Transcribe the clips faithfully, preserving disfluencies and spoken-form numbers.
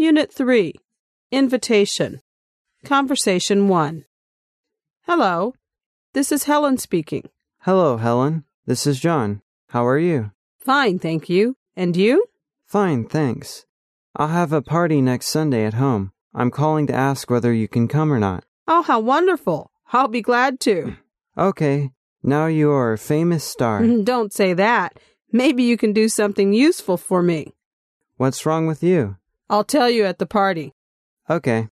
Unit three. Invitation. Conversation one. Hello. This is Helen speaking. Hello, Helen. This is John. How are you? Fine, thank you. And you? Fine, thanks. I'll have a party next Sunday at home. I'm calling to ask whether you can come or not. Oh, how wonderful. I'll be glad to. Okay. Now you are a famous star. Don't say that. Maybe you can do something useful for me. What's wrong with you? I'll tell you at the party. Okay.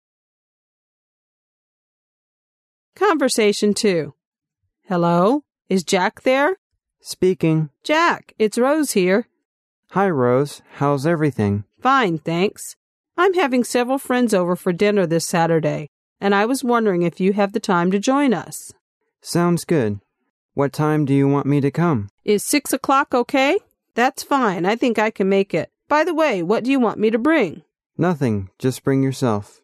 Conversation two. Hello? Is Jack there? Speaking. Jack, it's Rose here. Hi, Rose. How's everything? Fine, thanks. I'm having several friends over for dinner this Saturday, and I was wondering if you have the time to join us. Sounds good. What time do you want me to come? Is six o'clock okay? That's fine. I think I can make it. By the way, what do you want me to bring? Nothing. Just bring yourself.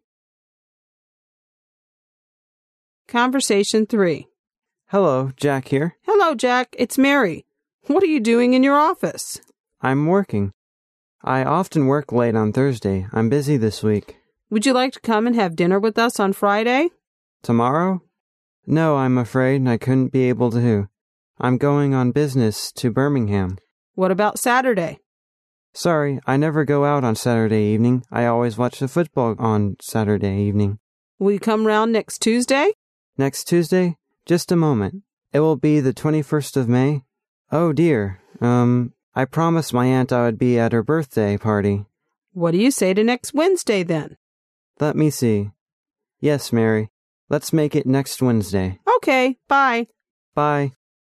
Conversation three. Hello, Jack here. Hello, Jack. It's Mary. What are you doing in your office? I'm working. I often work late on Thursday. I'm busy this week. Would you like to come and have dinner with us on Friday? Tomorrow? No, I'm afraid I couldn't be able to. I'm going on business to Birmingham. What about Saturday? Sorry, I never go out on Saturday evening. I always watch the football on Saturday evening. Will you come round next Tuesday? Next Tuesday? Just a moment. It will be the twenty-first of May. Oh dear. Um, I promised my aunt I would be at her birthday party. What do you say to next Wednesday then? Let me see. Yes, Mary. Let's make it next Wednesday. Okay, bye. Bye.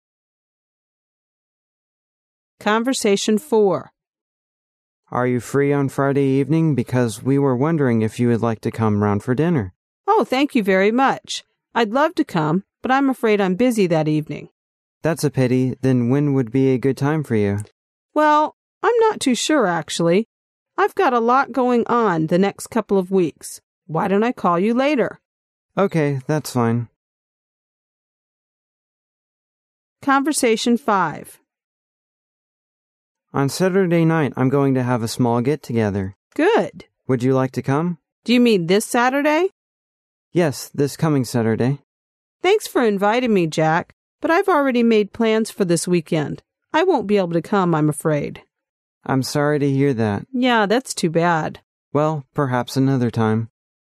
Conversation four. Are you free on Friday evening? Because we were wondering if you would like to come round for dinner. Oh, thank you very much. I'd love to come, but I'm afraid I'm busy that evening. That's a pity. Then when would be a good time for you? Well, I'm not too sure, actually. I've got a lot going on the next couple of weeks. Why don't I call you later? Okay, that's fine. Conversation five. On Saturday night, I'm going to have a small get-together. Good. Would you like to come? Do you mean this Saturday? Yes, this coming Saturday. Thanks for inviting me, Jack, but I've already made plans for this weekend. I won't be able to come, I'm afraid. I'm sorry to hear that. Yeah, that's too bad. Well, perhaps another time.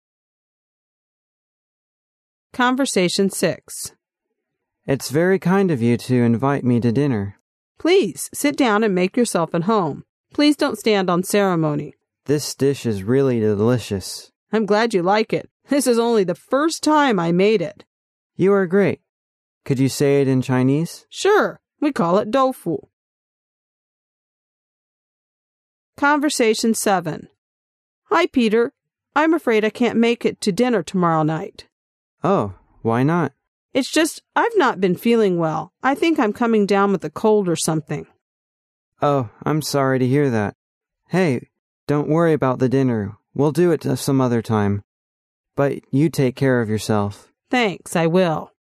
Conversation six. It's very kind of you to invite me to dinner. Please, sit down and make yourself at home. Please don't stand on ceremony. This dish is really delicious. I'm glad you like it. This is only the first time I made it. You are great. Could you say it in Chinese? Sure. We call it doufu. Conversation seven. Hi, Peter. I'm afraid I can't make it to dinner tomorrow night. Oh, why not? It's just I've not been feeling well. I think I'm coming down with a cold or something. Oh, I'm sorry to hear that. Hey, don't worry about the dinner. We'll do it some other time. But you take care of yourself. Thanks, I will.